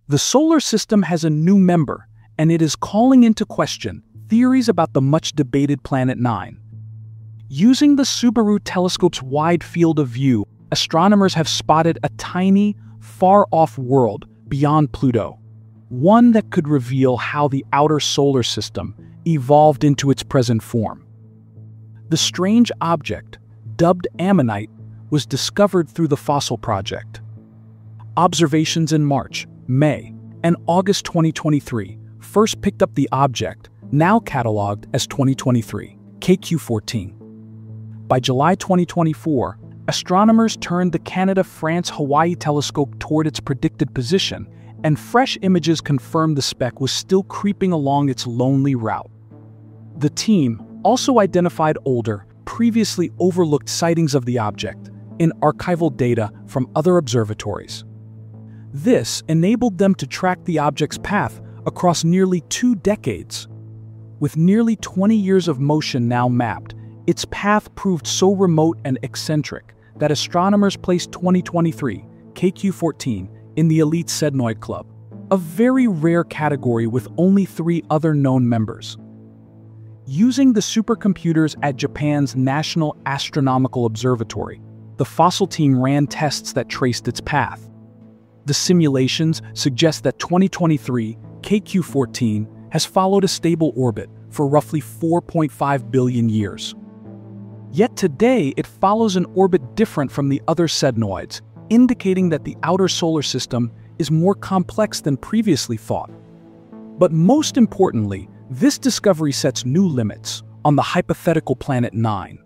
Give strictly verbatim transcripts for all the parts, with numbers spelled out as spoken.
The solar system has a new member, and it is calling into question theories about the much-debated Planet Nine. Using the Subaru telescope's wide field of view, astronomers have spotted a tiny, far-off world beyond Pluto, one that could reveal how the outer solar system evolved into its present form. The strange object, dubbed Ammonite, was discovered through the Fossil Project. Observations in March, May, and August twenty twenty-three first picked up the object, now catalogued as twenty twenty-three, K Q fourteen. By July twenty twenty-four, astronomers turned the Canada-France-Hawaii telescope toward its predicted position, and fresh images confirmed the speck was still creeping along its lonely route. The team also identified older, previously overlooked sightings of the object in archival data from other observatories. This enabled them to track the object's path across nearly two decades. With nearly twenty years of motion now mapped, its path proved so remote and eccentric that astronomers placed twenty twenty-three, K Q fourteen, in the elite Sednoid Club, a very rare category with only three other known members. Using the supercomputers at Japan's National Astronomical Observatory, the fossil team ran tests that traced its path. The simulations suggest that twenty twenty-three, K Q fourteen, has followed a stable orbit for roughly four point five billion years. Yet today it follows an orbit different from the other sednoids, indicating that the outer solar system is more complex than previously thought. But most importantly, this discovery sets new limits on the hypothetical Planet Nine.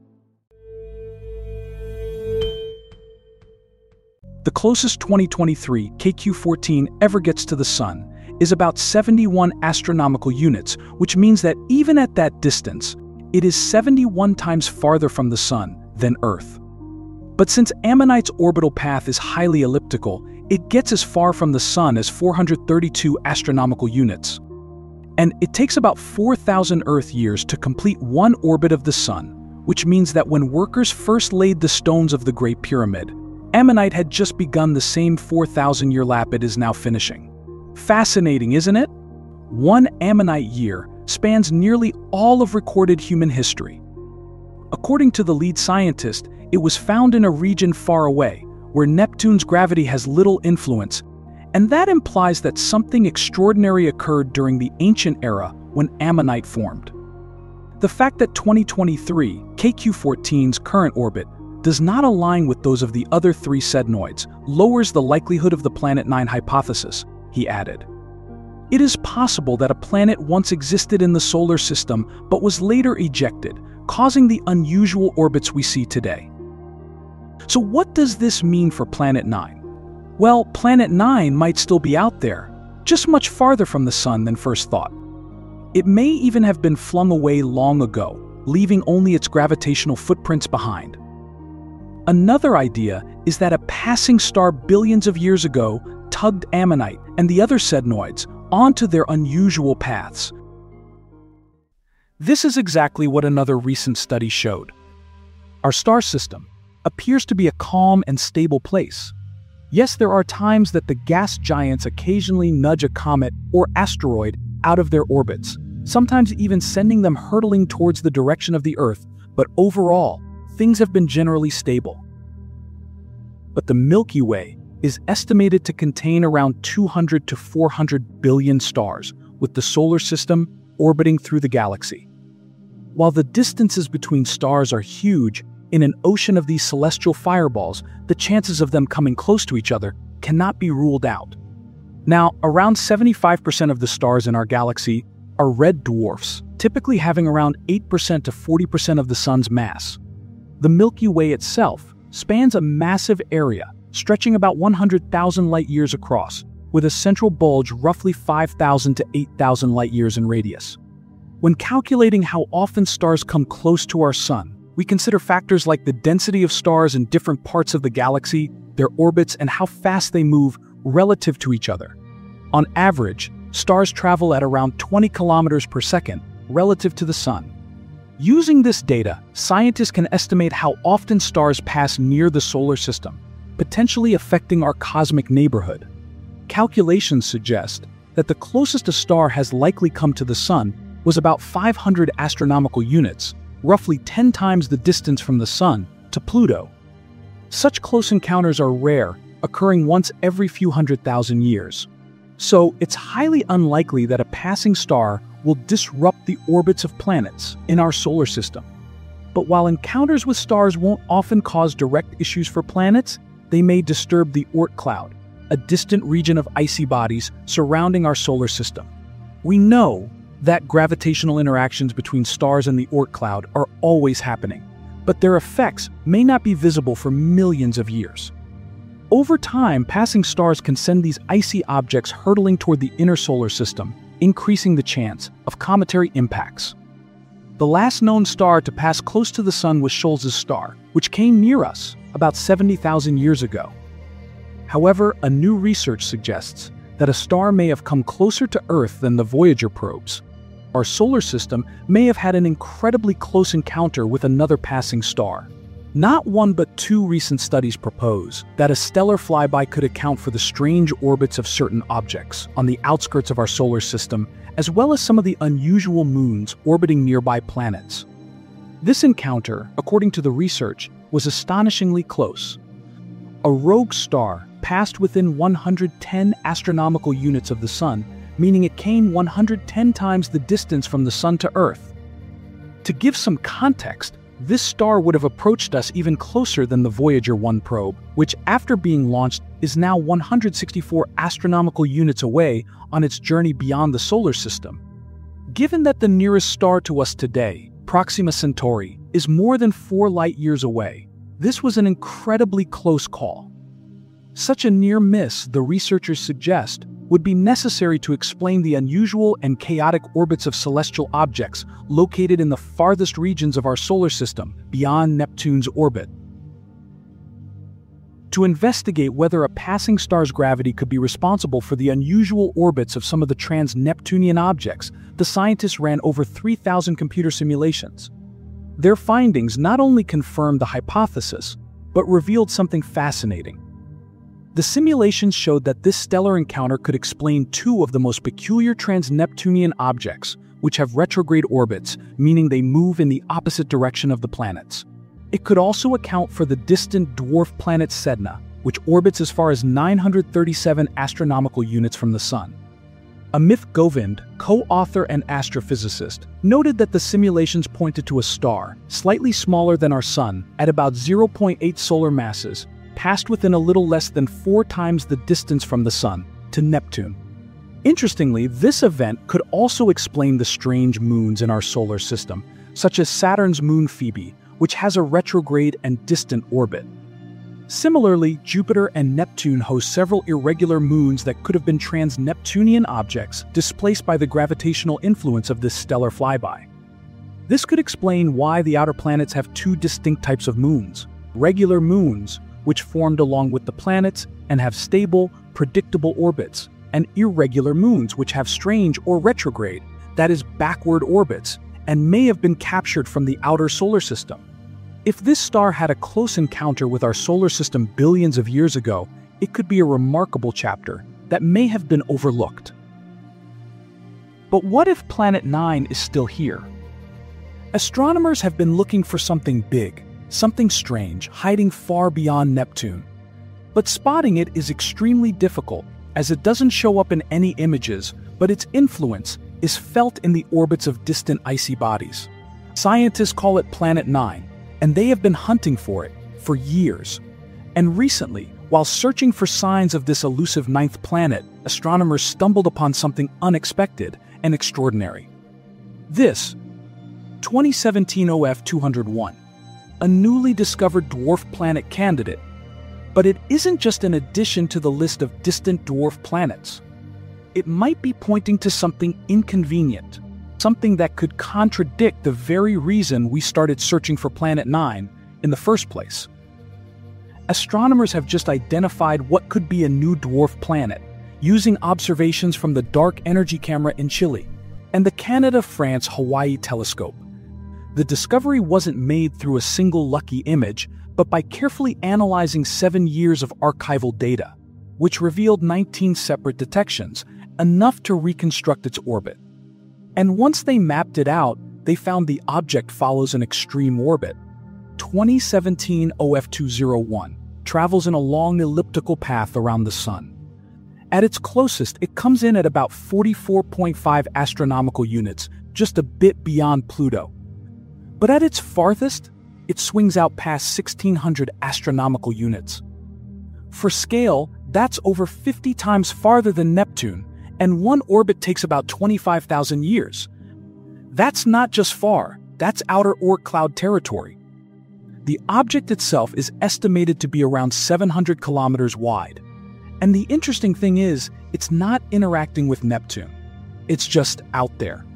The closest twenty twenty-three, K Q fourteen, ever gets to the Sun is about seventy-one astronomical units, which means that even at that distance, it is seventy-one times farther from the Sun than Earth. But since Ammonite's orbital path is highly elliptical, it gets as far from the Sun as four hundred thirty-two astronomical units. And it takes about four thousand Earth years to complete one orbit of the Sun, which means that when workers first laid the stones of the Great Pyramid, Ammonite had just begun the same four thousand year lap it is now finishing. Fascinating, isn't it? One Ammonite year spans nearly all of recorded human history. According to the lead scientist, it was found in a region far away, where Neptune's gravity has little influence, and that implies that something extraordinary occurred during the ancient era when Ammonite formed. The fact that twenty twenty-three, K Q fourteen's current orbit does not align with those of the other three sednoids lowers the likelihood of the Planet Nine hypothesis, he added. It is possible that a planet once existed in the solar system but was later ejected, causing the unusual orbits we see today. So what does this mean for Planet Nine? Well, Planet Nine might still be out there, just much farther from the Sun than first thought. It may even have been flung away long ago, leaving only its gravitational footprints behind. Another idea is that a passing star billions of years ago tugged Ammonite and the other sednoids onto their unusual paths. This is exactly what another recent study showed. Our star system appears to be a calm and stable place. Yes, there are times that the gas giants occasionally nudge a comet or asteroid out of their orbits, sometimes even sending them hurtling towards the direction of the Earth, but overall, things have been generally stable. But the Milky Way is estimated to contain around two hundred to four hundred billion stars, with the solar system orbiting through the galaxy. While the distances between stars are huge, in an ocean of these celestial fireballs, the chances of them coming close to each other cannot be ruled out. Now, around seventy-five percent of the stars in our galaxy are red dwarfs, typically having around eight percent to forty percent of the Sun's mass. The Milky Way itself spans a massive area, stretching about one hundred thousand light-years across, with a central bulge roughly five thousand to eight thousand light-years in radius. When calculating how often stars come close to our Sun, we consider factors like the density of stars in different parts of the galaxy, their orbits, and how fast they move relative to each other. On average, stars travel at around twenty kilometers per second relative to the Sun. Using this data, scientists can estimate how often stars pass near the solar system, potentially affecting our cosmic neighborhood. Calculations suggest that the closest a star has likely come to the Sun was about five hundred astronomical units, roughly ten times the distance from the Sun to Pluto. Such close encounters are rare, occurring once every few hundred thousand years. So it's highly unlikely that a passing star will disrupt the orbits of planets in our solar system. But while encounters with stars won't often cause direct issues for planets, they may disturb the Oort cloud, a distant region of icy bodies surrounding our solar system. We know that gravitational interactions between stars and the Oort cloud are always happening, but their effects may not be visible for millions of years. Over time, passing stars can send these icy objects hurtling toward the inner solar system, increasing the chance of cometary impacts. The last known star to pass close to the Sun was Scholz's star, which came near us about seventy thousand years ago. However, a new research suggests that a star may have come closer to Earth than the Voyager probes. Our solar system may have had an incredibly close encounter with another passing star. Not one but two recent studies propose that a stellar flyby could account for the strange orbits of certain objects on the outskirts of our solar system, as well as some of the unusual moons orbiting nearby planets. This encounter, according to the research, was astonishingly close. A rogue star passed within one hundred ten astronomical units of the Sun, meaning it came one hundred ten times the distance from the Sun to Earth. To give some context, this star would have approached us even closer than the Voyager one probe, which, after being launched, is now one hundred sixty-four astronomical units away on its journey beyond the solar system. Given that the nearest star to us today, Proxima Centauri, is more than four light-years away, this was an incredibly close call. Such a near miss, the researchers suggest, would be necessary to explain the unusual and chaotic orbits of celestial objects located in the farthest regions of our solar system, beyond Neptune's orbit. To investigate whether a passing star's gravity could be responsible for the unusual orbits of some of the trans-Neptunian objects, the scientists ran over three thousand computer simulations. Their findings not only confirmed the hypothesis, but revealed something fascinating. The simulations showed that this stellar encounter could explain two of the most peculiar trans-Neptunian objects, which have retrograde orbits, meaning they move in the opposite direction of the planets. It could also account for the distant dwarf planet Sedna, which orbits as far as nine hundred thirty-seven astronomical units from the Sun. Amit Govind, co-author and astrophysicist, noted that the simulations pointed to a star, slightly smaller than our Sun, at about zero point eight solar masses, passed within a little less than four times the distance from the Sun to Neptune. Interestingly, this event could also explain the strange moons in our solar system, such as Saturn's moon Phoebe, which has a retrograde and distant orbit. Similarly, Jupiter and Neptune host several irregular moons that could have been trans-Neptunian objects displaced by the gravitational influence of this stellar flyby. This could explain why the outer planets have two distinct types of moons: regular moons, which formed along with the planets and have stable, predictable orbits, and irregular moons, which have strange or retrograde, that is, backward orbits, and may have been captured from the outer solar system. If this star had a close encounter with our solar system billions of years ago, it could be a remarkable chapter that may have been overlooked. But what if Planet nine is still here? Astronomers have been looking for something big, something strange, hiding far beyond Neptune. But spotting it is extremely difficult, as it doesn't show up in any images, but its influence is felt in the orbits of distant icy bodies. Scientists call it Planet nine, and they have been hunting for it for years. And recently, while searching for signs of this elusive ninth planet, astronomers stumbled upon something unexpected and extraordinary. This, twenty seventeen O F two oh one, a newly discovered dwarf planet candidate. But it isn't just an addition to the list of distant dwarf planets. It might be pointing to something inconvenient, something that could contradict the very reason we started searching for Planet nine in the first place. Astronomers have just identified what could be a new dwarf planet using observations from the Dark Energy Camera in Chile and the Canada-France Hawaii telescope. The discovery wasn't made through a single lucky image, but by carefully analyzing seven years of archival data. which revealed nineteen separate detections, enough to reconstruct its orbit. And once they mapped it out, they found the object follows an extreme orbit. twenty seventeen O F two oh one travels in a long elliptical path around the Sun. At its closest, it comes in at about forty-four point five astronomical units, just a bit beyond Pluto. But at its farthest, it swings out past sixteen hundred astronomical units. For scale, that's over fifty times farther than Neptune, and one orbit takes about twenty-five thousand years. That's not just far, that's outer Oort cloud territory. The object itself is estimated to be around seven hundred kilometers wide. And the interesting thing is, it's not interacting with Neptune. It's just out there.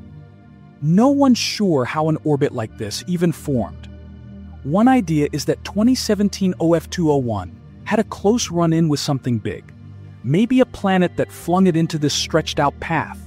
No one's sure how an orbit like this even formed. One idea is that twenty seventeen O F two oh one had a close run-in with something big. Maybe a planet that flung it into this stretched-out path.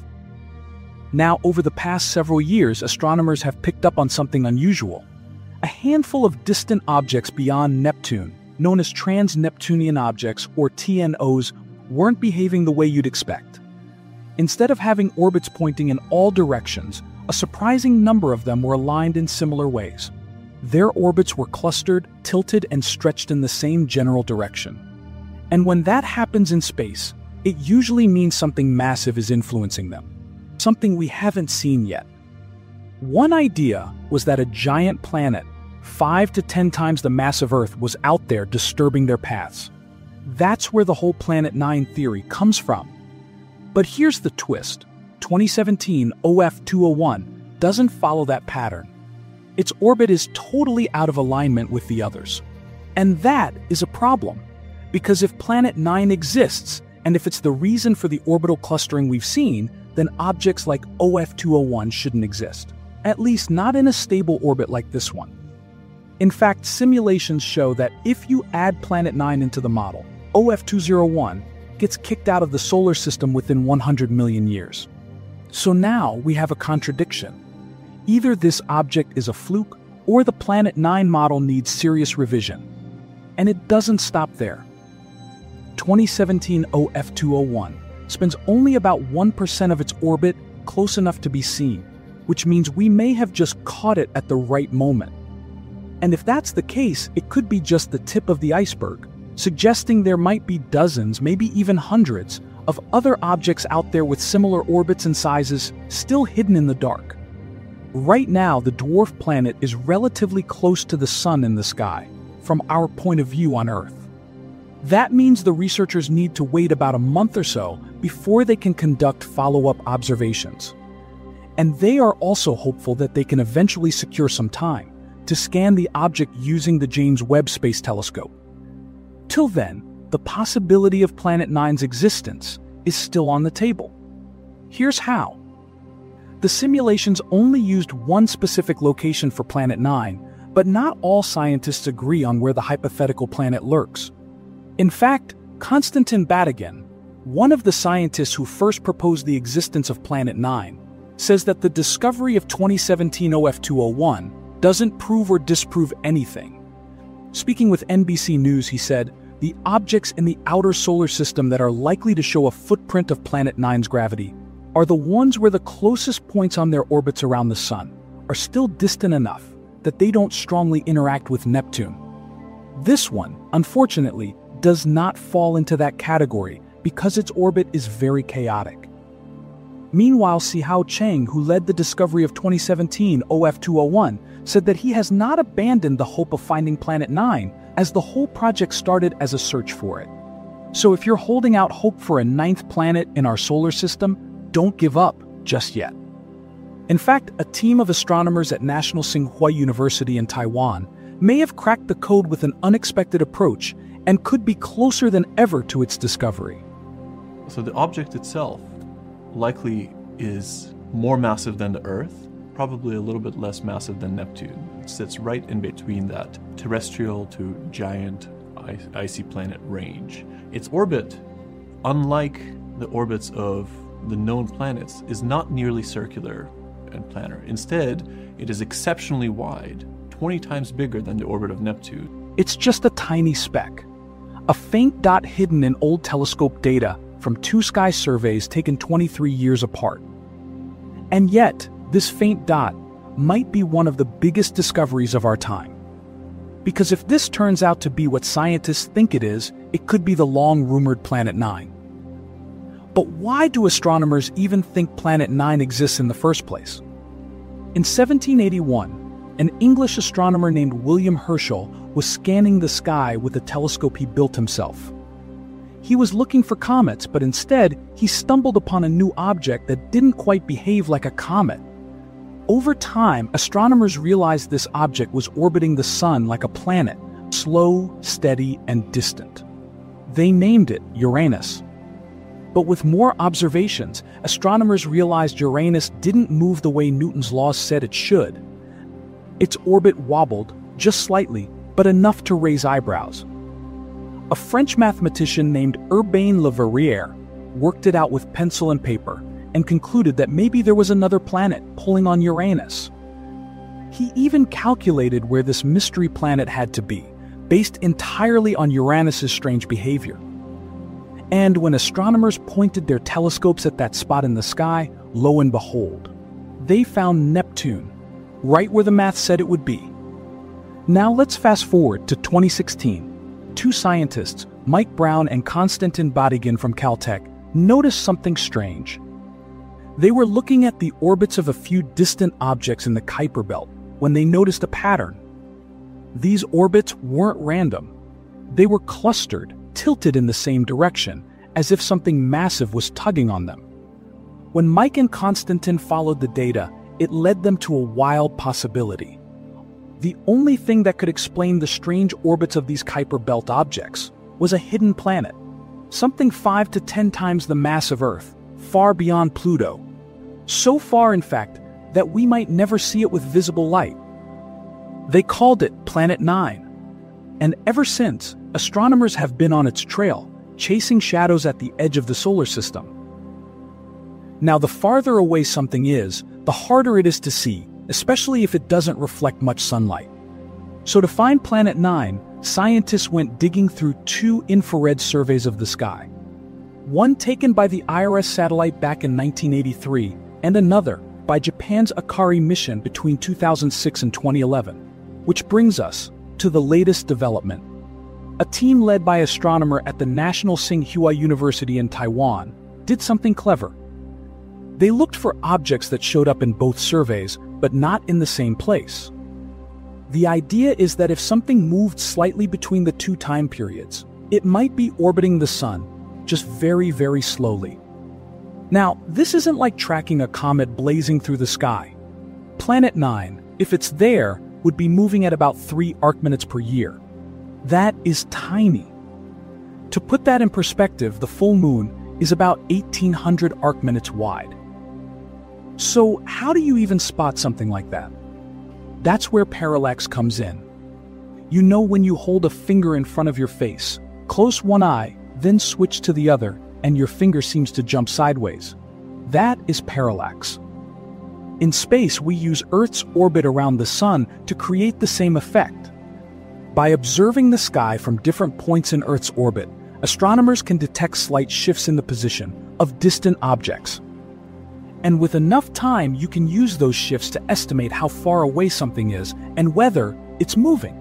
Now, over the past several years, astronomers have picked up on something unusual. A handful of distant objects beyond Neptune, known as trans-Neptunian objects, or T N Os, weren't behaving the way you'd expect. Instead of having orbits pointing in all directions, a surprising number of them were aligned in similar ways. Their orbits were clustered, tilted, and stretched in the same general direction. And when that happens in space, it usually means something massive is influencing them, something we haven't seen yet. One idea was that a giant planet, five to ten times the mass of Earth, was out there disturbing their paths. That's where the whole Planet Nine theory comes from. But here's the twist. twenty seventeen O F two oh one doesn't follow that pattern. Its orbit is totally out of alignment with the others. And that is a problem, because if Planet Nine exists, and if it's the reason for the orbital clustering we've seen, then objects like O F two oh one shouldn't exist, at least not in a stable orbit like this one. In fact, simulations show that if you add Planet Nine into the model, O F two oh one gets kicked out of the solar system within one hundred million years. So now we have a contradiction. Either this object is a fluke, or the Planet Nine model needs serious revision. And it doesn't stop there. twenty seventeen O F two oh one spends only about one percent of its orbit close enough to be seen, which means we may have just caught it at the right moment. And if that's the case, it could be just the tip of the iceberg, suggesting there might be dozens, maybe even hundreds, of other objects out there with similar orbits and sizes still hidden in the dark. Right now, the dwarf planet is relatively close to the Sun in the sky, from our point of view on Earth. That means the researchers need to wait about a month or so before they can conduct follow-up observations. And they are also hopeful that they can eventually secure some time to scan the object using the James Webb Space Telescope. Till then, the possibility of Planet Nine's existence is still on the table. Here's how. The simulations only used one specific location for Planet Nine, but not all scientists agree on where the hypothetical planet lurks. In fact, Konstantin Batygin, one of the scientists who first proposed the existence of Planet Nine, says that the discovery of twenty seventeen O F two oh one doesn't prove or disprove anything. Speaking with N B C News, he said, "The objects in the outer solar system that are likely to show a footprint of Planet Nine's gravity are the ones where the closest points on their orbits around the Sun are still distant enough that they don't strongly interact with Neptune. This one, unfortunately, does not fall into that category because its orbit is very chaotic." Meanwhile, Sihao Cheng, who led the discovery of twenty seventeen O F two oh one, said that he has not abandoned the hope of finding Planet Nine, as the whole project started as a search for it. So if you're holding out hope for a ninth planet in our solar system, don't give up just yet. In fact, a team of astronomers at National Tsinghua University in Taiwan may have cracked the code with an unexpected approach and could be closer than ever to its discovery. So the object itself likely is more massive than the Earth, probably a little bit less massive than Neptune. It sits right in between that terrestrial to giant icy planet range. Its orbit, unlike the orbits of the known planets, is not nearly circular and planar. Instead, it is exceptionally wide, twenty times bigger than the orbit of Neptune. It's just a tiny speck. a faint dot hidden in old telescope data from two sky surveys taken twenty-three years apart. And yet, this faint dot might be one of the biggest discoveries of our time. Because if this turns out to be what scientists think it is, it could be the long-rumored Planet nine. But why do astronomers even think Planet nine exists in the first place? In seventeen eighty-one, an English astronomer named William Herschel was scanning the sky with a telescope he built himself. He was looking for comets, but instead, he stumbled upon a new object that didn't quite behave like a comet. Over time, astronomers realized this object was orbiting the sun like a planet, slow, steady, and distant. They named it Uranus. But with more observations, astronomers realized Uranus didn't move the way Newton's laws said it should. Its orbit wobbled, just slightly, but enough to raise eyebrows. A French mathematician named Urbain Le Verrier worked it out with pencil and paper and concluded that maybe there was another planet pulling on Uranus. He even calculated where this mystery planet had to be, based entirely on Uranus's strange behavior. And when astronomers pointed their telescopes at that spot in the sky, lo and behold, they found Neptune, right where the math said it would be. Now let's fast forward to twenty sixteen. Two scientists, Mike Brown and Konstantin Batygin from Caltech, noticed something strange. They were looking at the orbits of a few distant objects in the Kuiper Belt when they noticed a pattern. These orbits weren't random. They were clustered, tilted in the same direction, as if something massive was tugging on them. When Mike and Konstantin followed the data, it led them to a wild possibility. The only thing that could explain the strange orbits of these Kuiper Belt objects was a hidden planet, something five to ten times the mass of Earth, far beyond Pluto. So far, in fact, that we might never see it with visible light. They called it Planet nine. And ever since, astronomers have been on its trail, chasing shadows at the edge of the solar system. Now, the farther away something is, the harder it is to see, especially if it doesn't reflect much sunlight. So to find Planet nine, scientists went digging through two infrared surveys of the sky. One taken by the I R S satellite back in nineteen eighty-three, and another by Japan's Akari mission between two thousand six and twenty eleven. Which brings us to the latest development. A team led by astronomer at the National Tsinghua University in Taiwan did something clever. They looked for objects that showed up in both surveys, but not in the same place. The idea is that if something moved slightly between the two time periods, it might be orbiting the sun, just very, very slowly. Now, this isn't like tracking a comet blazing through the sky. Planet nine, if it's there, would be moving at about three arc minutes per year. That is tiny. To put that in perspective, the full moon is about eighteen hundred arc minutes wide. So how do you even spot something like that? That's where parallax comes in. You know when you hold a finger in front of your face, close one eye, then switch to the other, and your finger seems to jump sideways. That is parallax. In space, we use Earth's orbit around the sun to create the same effect. By observing the sky from different points in Earth's orbit, astronomers can detect slight shifts in the position of distant objects. And with enough time, you can use those shifts to estimate how far away something is and whether it's moving.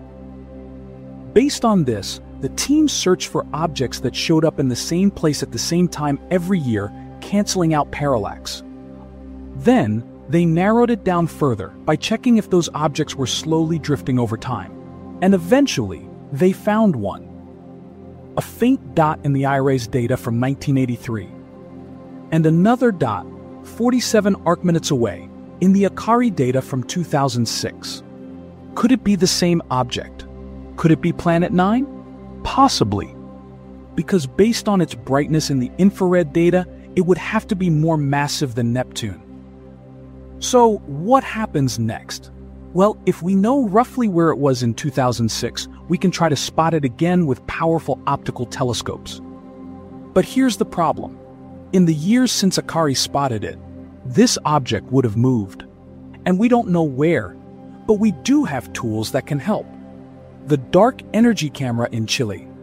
Based on this, the team searched for objects that showed up in the same place at the same time every year, canceling out parallax. Then, they narrowed it down further by checking if those objects were slowly drifting over time. And eventually, they found one. A faint dot in the I R A's data from nineteen eighty-three. And another dot, forty-seven arc minutes away, in the Akari data from two thousand six. Could it be the same object? Could it be Planet nine? Possibly. Because based on its brightness in the infrared data, it would have to be more massive than Neptune. So, what happens next? Well, if we know roughly where it was in two thousand six, we can try to spot it again with powerful optical telescopes. But here's the problem. In the years since Akari spotted it, this object would have moved. And we don't know where, but we do have tools that can help. The Dark Energy Camera in Chile,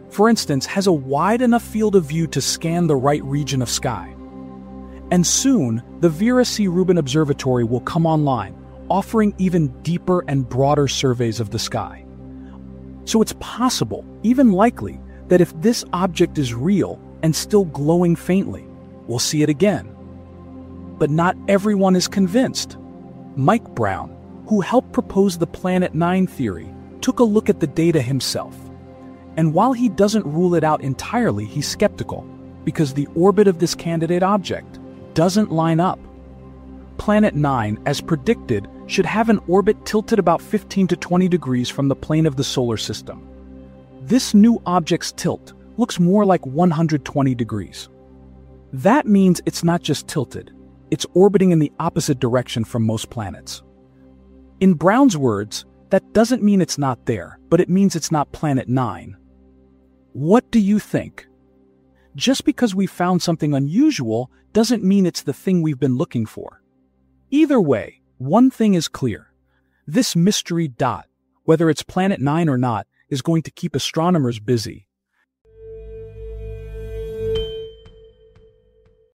for instance, has a wide enough field of view to scan the right region of sky. And soon, the Vera C. Rubin Observatory will come online, offering even deeper and broader surveys of the sky. So it's possible, even likely, that if this object is real and still glowing faintly, we'll see it again. But not everyone is convinced. Mike Brown, who helped propose the Planet Nine theory, took a look at the data himself. And while he doesn't rule it out entirely, he's skeptical, because the orbit of this candidate object doesn't line up. Planet Nine, as predicted, should have an orbit tilted about fifteen to twenty degrees from the plane of the solar system. This new object's tilt looks more like one hundred twenty degrees. That means it's not just tilted, it's orbiting in the opposite direction from most planets. In Brown's words, that doesn't mean it's not there, but it means it's not Planet Nine. What do you think? Just because we found something unusual doesn't mean it's the thing we've been looking for. Either way, one thing is clear. This mystery dot, whether it's Planet Nine or not, is going to keep astronomers busy